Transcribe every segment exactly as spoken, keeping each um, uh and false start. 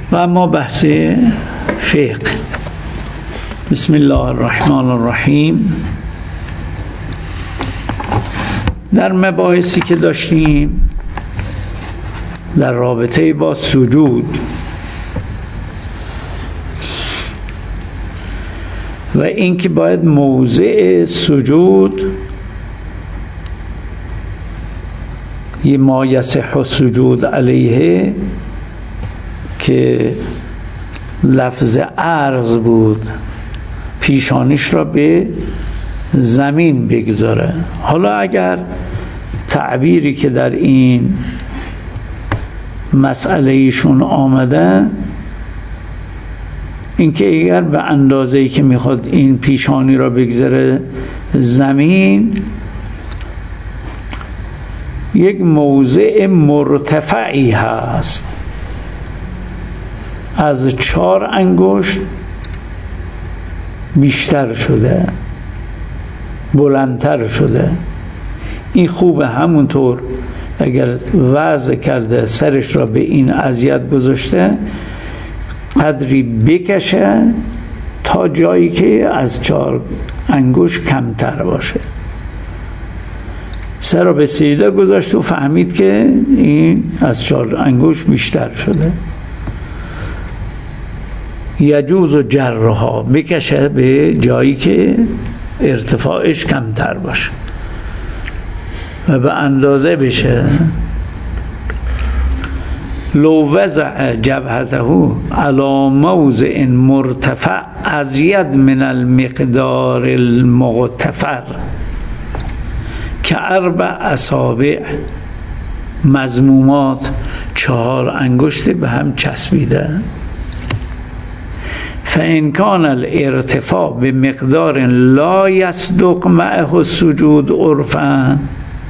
و اما بحث فقه. بسم الله الرحمن الرحیم. در مباحثی که داشتیم در رابطه با سجود و اینکه باید موضع سجود یه ما یصح سجود علیه که لفظ عرض بود، پیشانیش را به زمین بگذاره. حالا اگر تعبیری که در این مسئله ایشون آمده اینکه اگر به اندازه‌ای که میخواد این پیشانی را بگذاره زمین، یک موضع مرتفعی هست، از چهار انگشت بیشتر شده، بلندتر شده. این خوبه همونطور اگر وضع کرده سرش را به این اذیت گذاشته قدری بکشه تا جایی که از چهار انگشت کمتر باشه. سر را به سجده گذاشت و فهمید که این از چهار انگشت بیشتر شده. یجوز و جرها بکشه به جایی که ارتفاعش کمتر باشه و به اندازه بشه. لو وضع جبهته علی موضع مرتفع ازید من المقدار المغتفر که اربع اصابع مضمومات، چهار انگشت به هم چسبیده. فإن كان الارتفاع بمقدار لا يصدق معه السجود عرفا،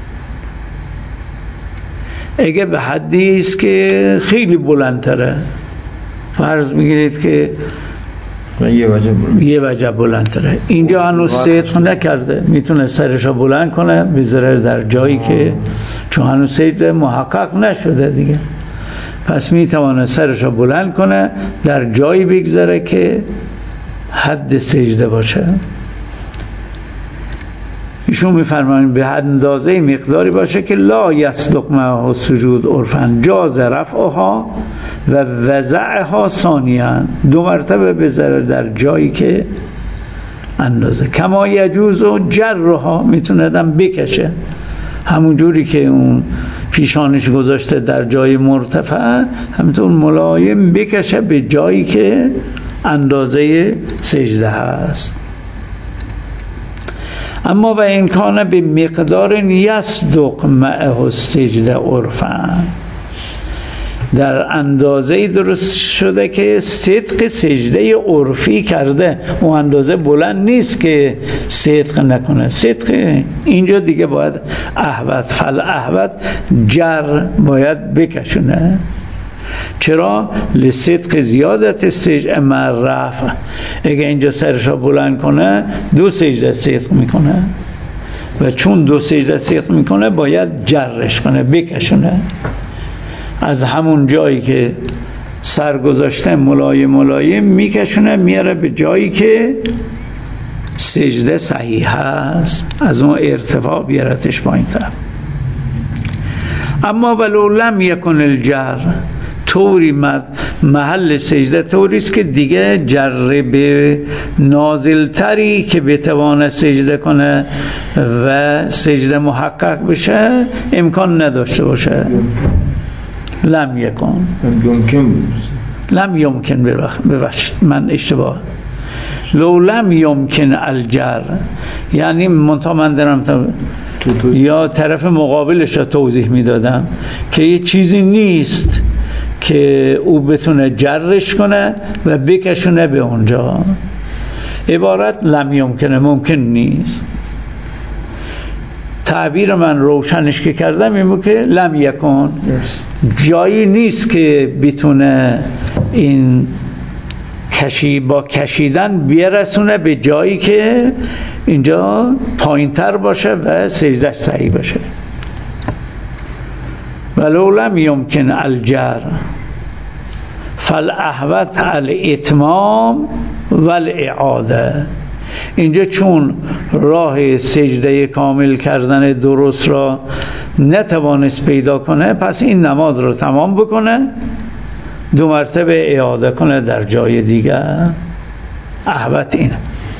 اگه به حدی است که خیلی بلندتره، فرض میگیرید که یه وجه بلند. یه وجه بلندتره، اینجا هنوز صدق نکرده، میتونه سرشو بلند کنه بذاره در جایی آه. که چون هنوز صدق محقق نشده دیگه، پس میتونه سرشو بلند کنه در جایی بگذاره که حد سجده باشه. ایشون میفرمایند به اندازه مقداری باشه که لا یصدق معه سجود عرفا جاز رفعها و وضعها ثانیاً، دو مرتبه بذاره در جایی که اندازه. کما یجوز و جرها، میتونه دم بکشه همون جوری که اون پیشانش گذاشته در جای مرتفع، همینطور ملایم بکشه به جایی که اندازه سجده هست. اما و این کانه به مقدار یصدق معه السجده عرفا، در اندازه درست شده که صدق سجده عرفی کرده، اون اندازه بلند نیست که صدق نکنه. صدق اینجا دیگه باید احوط فل احوط جر باید بکشونه. چرا؟ لصدق زیادت سجده مع رفع، اگه اینجا سرشا بلند کنه دو سجده صدق میکنه و چون دو سجده صدق میکنه باید جرش کنه، بکشونه از همون جایی که سر گذاشته ملایم ملایم میکشونه میاره به جایی که سجده صحیح هست، از اون ارتفاع بیارتش پایین تر. اما ولو لم یکن الجر، طوری محل سجده طوریست که دیگه جر به نازلتری که بتوانه سجده کنه و سجده محقق بشه امکان نداشته باشه. لم یکن یمکن لم یمکن ببخشید من اشتباه لو لم یمکن الجر، یعنی منطقه من دارم یا طرف مقابلش را توضیح میدادم که یه چیزی نیست که او بتونه جرش کنه و بکشونه به اونجا. عبارت لم یمکنه، ممکن نیست. تعبیر من روشنش که کردم این بود که لم یکن، جایی نیست که بتونه این کشی با کشیدن بیرسونه به جایی که اینجا پایین تر باشه و سجدش صحیح باشه. ولو لم یمکن الجر فالاحوط الاتمام والاعاده. اینجا چون راه سجده کامل کردن درست را نتوانست پیدا کنه، پس این نماز رو تمام بکنه، دو مرتبه اعاده کنه در جای دیگر. احوط اینه.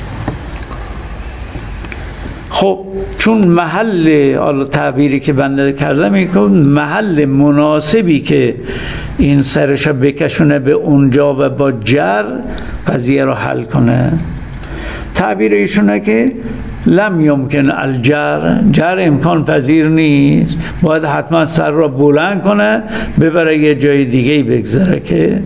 خب چون محل، حالا تعبیری که بنده کردم این که محل مناسبی که این سرش بکشونه به اونجا و با جر قضیه رو حل کنه، تعبیر ایشونه که لم یمکن الجر، جر امکان پذیر نیست، باید حتما سر را بلند کنه ببره یه جای دیگه بگذاره که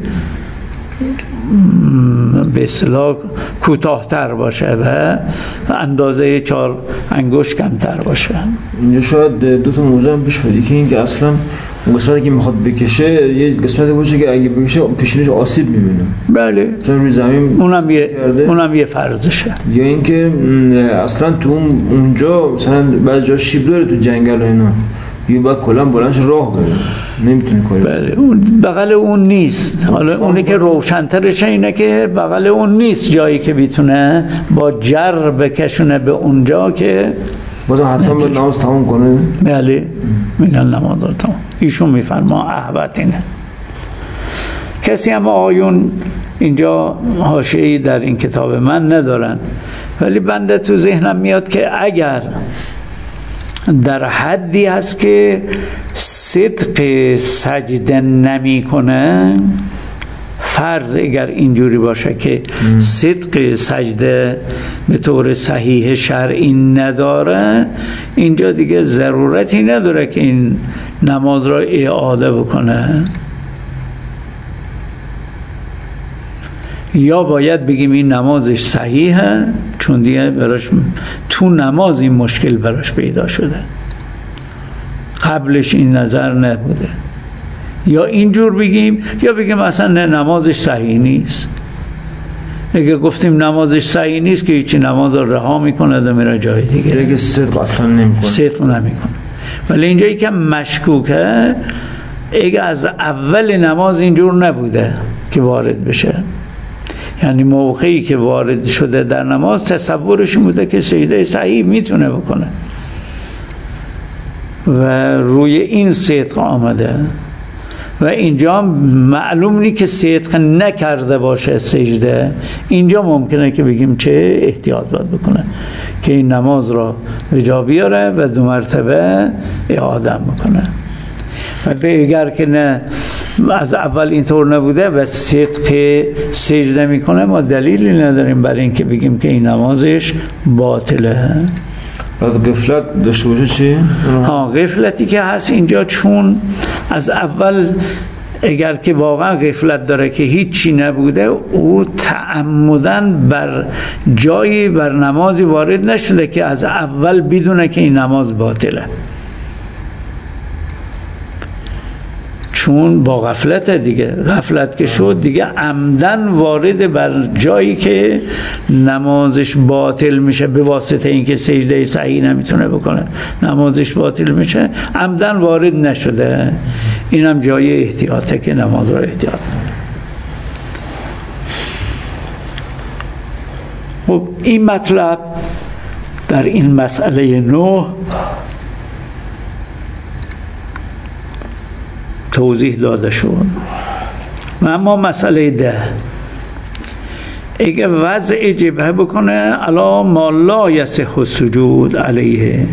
به اصطلاح کوتاه‌تر باشه و اندازه چهار انگشت کمتر باشه. اینجا شاید دو تا موضوع هم پیش بیاد که این که اصلا اون قسمتی که میخواد بکشه یه قسمتی باشه که اگه بکشه پیشونیش آسیب میبینه. بله. چون روی زمین اونم یه اونم یه فرضشه. یا اینکه اصلا تو اونجا مثلا بعضی جا شیب داره تو جنگل و اینا، یه باید کلا بلندش راه بره، نمیتونه کاری. بله اون بغل اون نیست. حالا اونی که روشن‌ترش اینه که بغل اون نیست جایی که بیتونه با جر بکشونه به اونجا که بازم حتما باید نماز تمام کنه. بله میگن نماز رو تمام. ایشون میفرما احوط اینه. کسی هم آیون اینجا حاشیه‌ای در این کتاب من ندارن، ولی بنده تو ذهنم میاد که اگر در حدی هست که صدق سجده نمی کنه، فرض اگر اینجوری باشه که صدق سجده به طور صحیح شرعی نداره، اینجا دیگه ضرورتی نداره که این نماز را اعاده بکنه. یا باید بگیم این نمازش صحیحه چون دیگه براش تو نماز این مشکل براش پیدا شده، قبلش این نظر نبوده. یا اینجور بگیم یا بگیم اصلا نه نمازش صحیح نیست. اگه گفتیم نمازش صحیح نیست که هیچی، نماز رو رها میکنه و میره جای دیگه، اگه صدق اصلا نمیکنه صدق نمیکنه. ولی اینجایی که مشکوکه، اگه از اول نماز اینجور نبوده که وارد بشه، یعنی موقعی که وارد شده در نماز تصورش بوده که سجده صحیح میتونه بکنه و روی این صدق آمده و اینجا معلوم نیست که صدق نکرده باشه سجده، اینجا ممکنه که بگیم چه احتیاط باید بکنه که این نماز را به جا بیاره و دو مرتبه اعاده بکنه. و اگر که نه از اول اینطور نبوده و صدق سجده میکنه، ما دلیلی نداریم برای اینکه بگیم که این نمازش باطله. بعد غفلت داشته باشه چی؟ ها غفلتی که هست اینجا، چون از اول اگر که واقعا غفلت داره که هیچی نبوده، او تعمدن بر جایی بر نمازی وارد نشده که از اول بدونه که این نماز باطله، چون با غفلت دیگه غفلت که شد دیگه عمدن وارد بر جایی که نمازش باطل میشه به واسطه اینکه سجده صحیح نمیتونه بکنه نمازش باطل میشه، عمدن وارد نشده. اینم جای احتیاطه که نماز رو احتیاط کنه. خب این مطلب در این مسئله نه توضیح داده شد. و اما مسئله ده، اگه وضع جبهه بکنه علا ما لا یصح السجود علیه،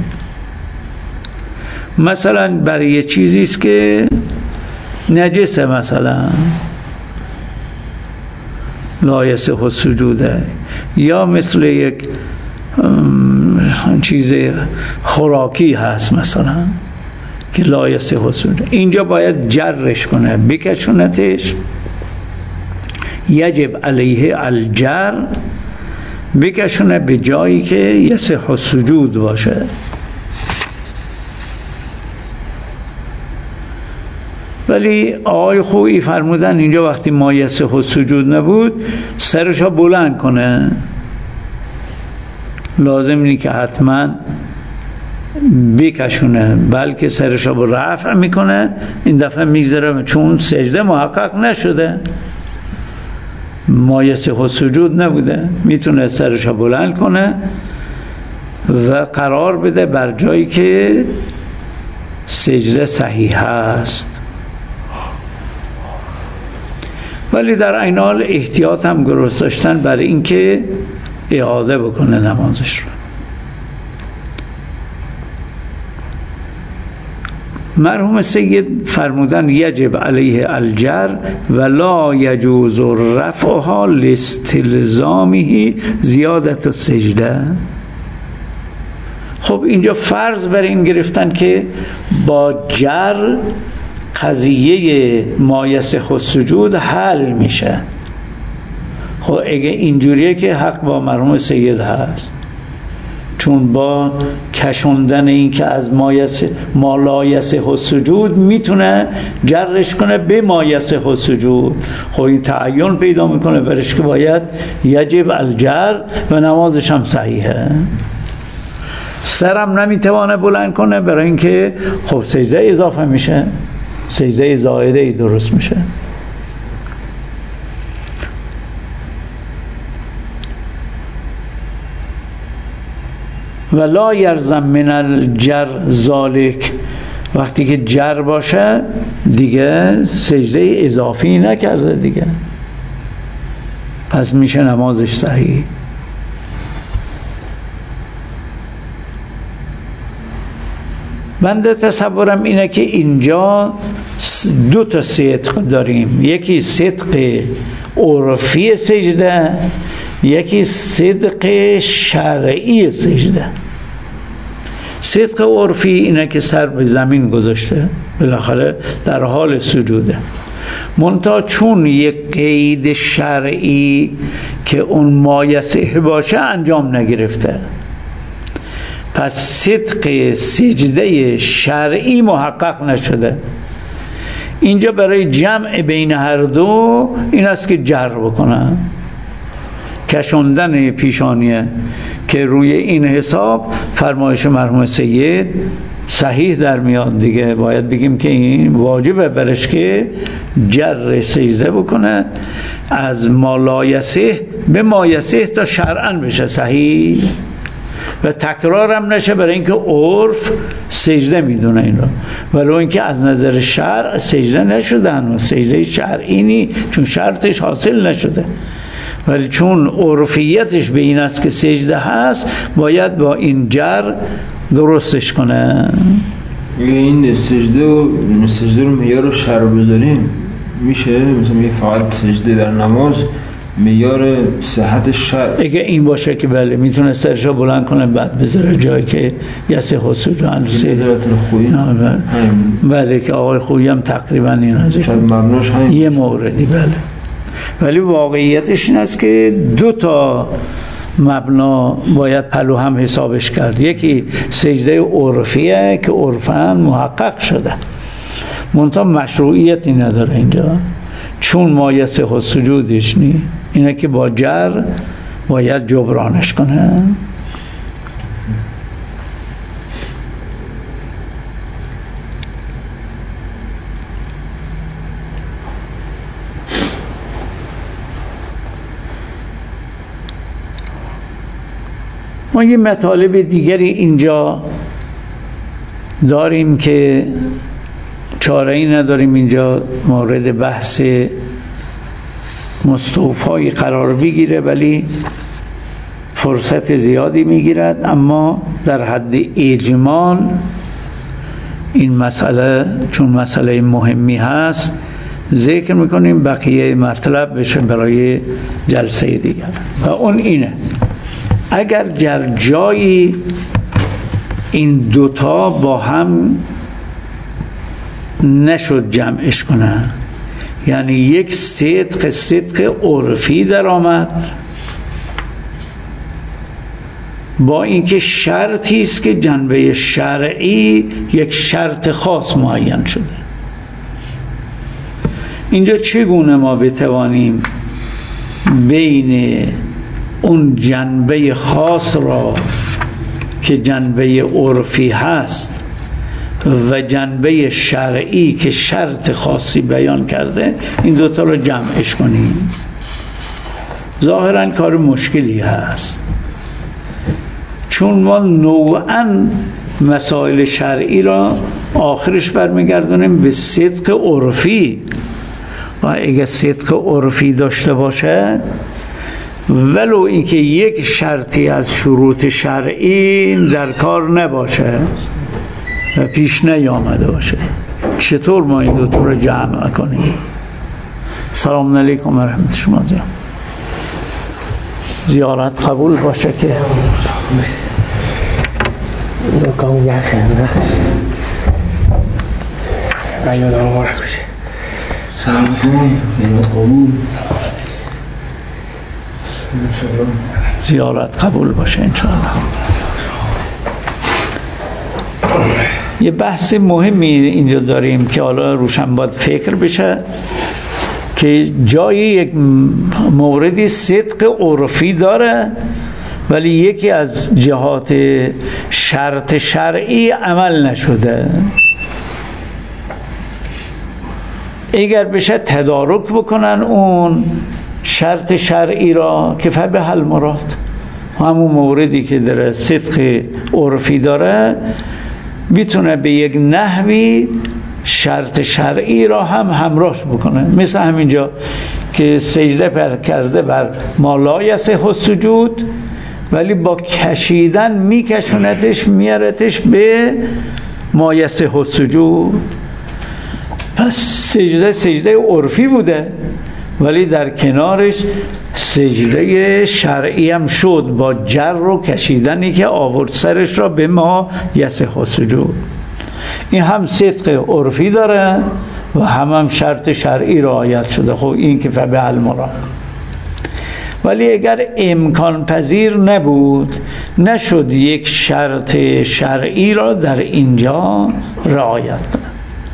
مثلا برای یه چیزی است که نجسه، مثلا لا یصح السجود، یا مثل یک چیز خوراکی هست مثلا که لا یصح السجود، اینجا باید جرش کنه بکشونتش، یجب علیه الجر، بکشونه به جایی که یصح السجود باشه. ولی آقای خویی فرمودن اینجا وقتی ما یصح السجود نبود سرشو بلند کنه، لازم نی که حتما بکشونه، بلکه سرشو با رفع میکنه، این دفعه میگذره چون سجده محقق نشده. مایسه سجود نبوده، میتونه سرش رو بلند کنه و قرار بده بر جایی که سجده صحیح است، ولی در عین حال احتیاط هم گرست داشتن برای اینکه اعاده بکنه نمازش رو. مرحوم سید فرمودن یجب علیه الجر ولا یجوز رفعها لاستلزامه زیادت السجده. خب اینجا فرض بر این گرفتن که با جر قضیه ما یصح السجود حل میشه. خب اگه اینجوریه که حق با مرحوم سید هست، چون با کشوندن این که از ما لا یصح السجود میتونه جرش کنه به ما یصح السجود. خب این تعین پیدا میکنه برش که باید یجب الجر و نمازش هم صحیحه. سرم نمیتوانه بلند کنه برای اینکه خب سجده اضافه میشه، سجده زائده ای درست میشه. و لا یرزم من الجر ذالک، وقتی که جر باشه دیگه سجده اضافی نکرده دیگه، پس میشه نمازش صحیح. بنده تصورم اینه که اینجا دو تا صدق داریم، یکی صدق عرفی سجده، یکی صدق شرعی سجده. صدق عرفی اینه که سر به زمین گذاشته، بالاخره در حال سجوده، منتها چون یک قید شرعی که اون ما یصح باشه انجام نگرفته، پس صدق سجده شرعی محقق نشده. اینجا برای جمع بین هر دو این است که جر بکنن، کشوندن پیشانیه که روی این حساب فرمایش مرحوم سید صحیح در میاد دیگه. باید بگیم که این واجبه برش که جر سجده بکنه از ما لا یصح به ما یصح تا شرعاً بشه صحیح و تکرارم نشه، برای اینکه عرف سجده میدونه این رو، ولو اینکه از نظر شرع سجده نشدن و سجده شرعی نی، چون شرطش حاصل نشده، ولی چون عرفیتش به این است که سجده هست باید با این جر درستش کنه. این سجده و سجده رو معیار شرع بذاریم میشه مثلا یه فقط سجده در نماز معیار صحت شرع اگه این باشه که بله میتونه سرشو بلند کنه بعد بذاره جایی که یصح السجود نظرت خویی بله که آقای خویی هم تقریبا این از مبناش یه موردی بله، ولی واقعیتش این است که دو تا مبنا باید پلو هم حسابش کرد. یکی سجده عرفیه که عرفاً محقق شده، منتها مشروعیتی نداره اینجا، چون ما یصح السجودش نی، اینه که با جر باید جبرانش کنه. ما یه مطالب دیگری اینجا داریم که چاره‌ای نداریم اینجا مورد بحث مستوفای قرار بگیره، ولی فرصت زیادی میگیرد، اما در حد اجمال این مسئله چون مسئله مهمی هست ذکر میکنیم، بقیه مطلب بشه برای جلسه دیگر. و اون اینه اگر در جایی این دوتا با هم نشد جمعش کنن، یعنی یک صدق صدق عرفی در آمد با اینکه شرطی است که جنبه شرعی یک شرط خاص معین شده، اینجا چگونه ما بتوانیم بین اون جنبه خاص را که جنبه عرفی هست و جنبه شرعی که شرط خاصی بیان کرده این دوتا رو جمعش کنیم؟ ظاهراً کار مشکلی هست، چون ما نوعاً مسائل شرعی را آخرش برمیگردونیم به صدق عرفی، و اگه صدق عرفی داشته باشه ولو اینکه یک شرطی از شروط شرعی در کار نباشه و پیش نیامده باشه، چطور ما این دو تا رو جمع کنیم؟ سلام علیکم و رحمت شما. زیارت قبول باشه که کام یخه نه ایاد آمار بشه. سلام علیکم. زیارت قبول. زیارت قبول باشه انشاءالله. یه بحث مهمی اینجا داریم که حالا روشن باید فکر بشه که جای یک موردی صدق عرفی داره ولی یکی از جهات شرط شرعی عمل نشده. اگر بشه تدارک بکنن اون شرط شرعی را که فبه المراد، همون موردی که در صدق عرفی داره میتونه به یک نحوی شرط شرعی را هم همراهش بکنه. مثل همینجا که سجده پر کرده بر ما لا یصح السجود، ولی با کشیدن میکشوندش میارتش به ما یصح السجود. پس سجده سجده عرفی بوده ولی در کنارش سجده شرعی هم شد با جر و کشیدنی که آورد سرش را به ما یصح السجود. این هم صدق عرفی داره و هم هم شرط شرعی رعایت شده. خب این که فبه المراد. ولی اگر امکان پذیر نبود نشد یک شرط شرعی را در اینجا رعایت کنه.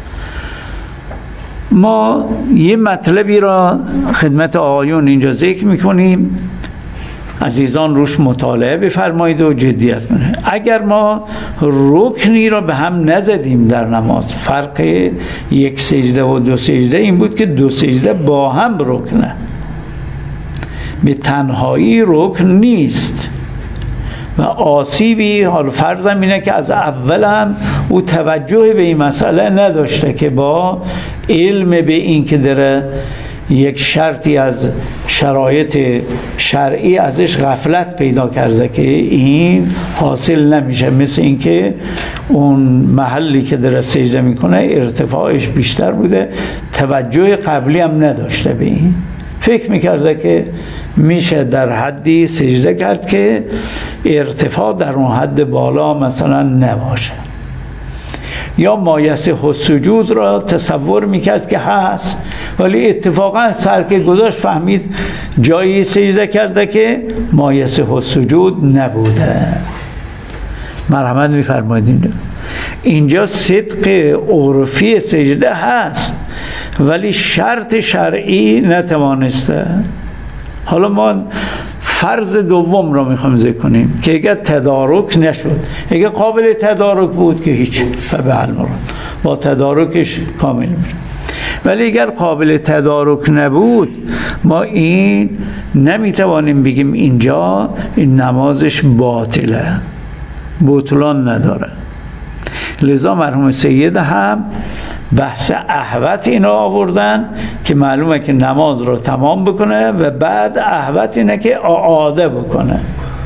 ما یه مطلبی را خدمت آقایون اینجا ذکر میکنیم، عزیزان روش مطالعه بفرمایید و جدیت کنه. اگر ما رکنی را به هم نزدیم در نماز، فرق یک سجده و دو سجده این بود که دو سجده با هم رکنه، به تنهایی رکن نیست و آسیبی. حال فرضم اینه که از اول هم او توجه به این مسئله نداشته که با علم به این که داره یک شرطی از شرایط شرعی ازش غفلت پیدا کرده که این حاصل نمیشه. مثل اینکه اون محلی که داره سجده میکنه ارتفاعش بیشتر بوده، توجه قبلی هم نداشته به این، فکر میکرده که میشه در حدی سجده کرد که ارتفاع در اون حد بالا مثلا نباشه، یا ما یصح السجود را تصور میکرد که هست ولی اتفاقا سر که گذاشت فهمید جایی سجده کرده که ما یصح السجود نبوده. مرحمت میفرمایید اینجا اینجا صدق عرفی سجده هست ولی شرط شرعی نتوانسته. حالا ما فرض دوم را میخوام ذکر کنیم که اگر تدارک نشد، اگر قابل تدارک بود که هیچ فبه المراد، با تدارکش کامل میشه. ولی اگر قابل تدارک نبود ما این نمیتوانیم بگیم اینجا این نمازش باطله، بطلان نداره. لذا مرحوم سید هم بحث احوط اینا آوردن که معلومه که نماز رو تمام بکنه و بعد احوط اینه که اعاده بکنه.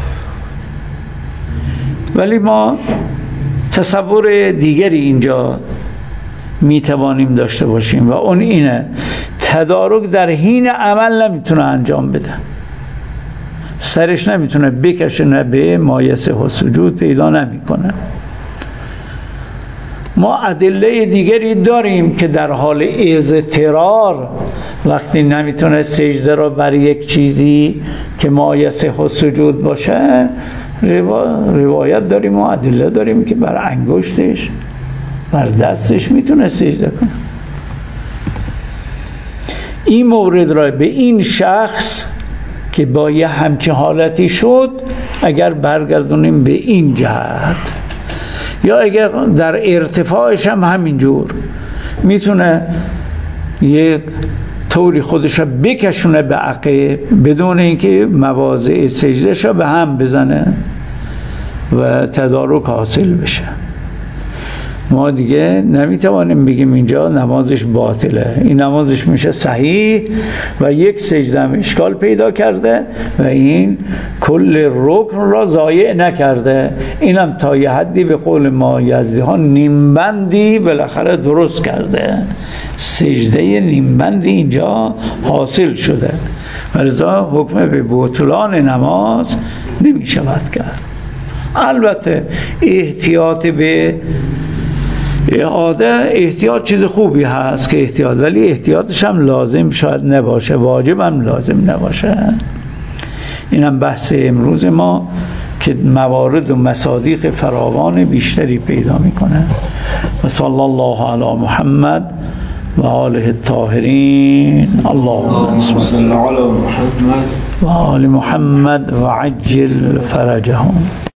ولی ما تصور دیگری اینجا میتوانیم داشته باشیم و اون اینه تدارک در حین عمل نمیتونه انجام بده، سرش نمیتونه بکشه، نه به ما یصح السجود پیدا نمیکنه. ما ادله دیگری داریم که در حال اضطرار وقتی نمیتونه سجده را بر یک چیزی که ما یصح السجود باشه، روایت داریم و ادله داریم که بر انگشتش بر دستش میتونه سجده کنه. این مورد را به این شخص که با یه همچه حالتی شد اگر برگردونیم به این جهت، یا اگر در ارتفاعش هم همینجور میتونه یک طوری خودش را بکشونه به عقب بدون اینکه مواضع سجدهش را به هم بزنه و تدارک حاصل بشه. ما دیگه نمیتوانیم بگیم اینجا نمازش باطله، این نمازش میشه صحیح و یک سجده هم اشکال پیدا کرده و این کل رکن را ضایع نکرده، اینم تا یه حدی به قول ما یزدی ها نیمبندی بالاخره درست کرده، سجده نیمبندی اینجا حاصل شده، ولذا حکم به بطلان نماز نمیشود کرد. البته احتیاط به اعاده احتیاط چیز خوبی هست که احتیاط، ولی احتیاطش هم لازم شاید نباشه، واجب هم لازم نباشه. این هم بحث امروز ما که موارد و مصادیق فراوان بیشتری پیدا میکنه. و صلی الله علی محمد و آله الطاهرین. اللهم صل علی محمد و آل محمد و عجل فرجهم.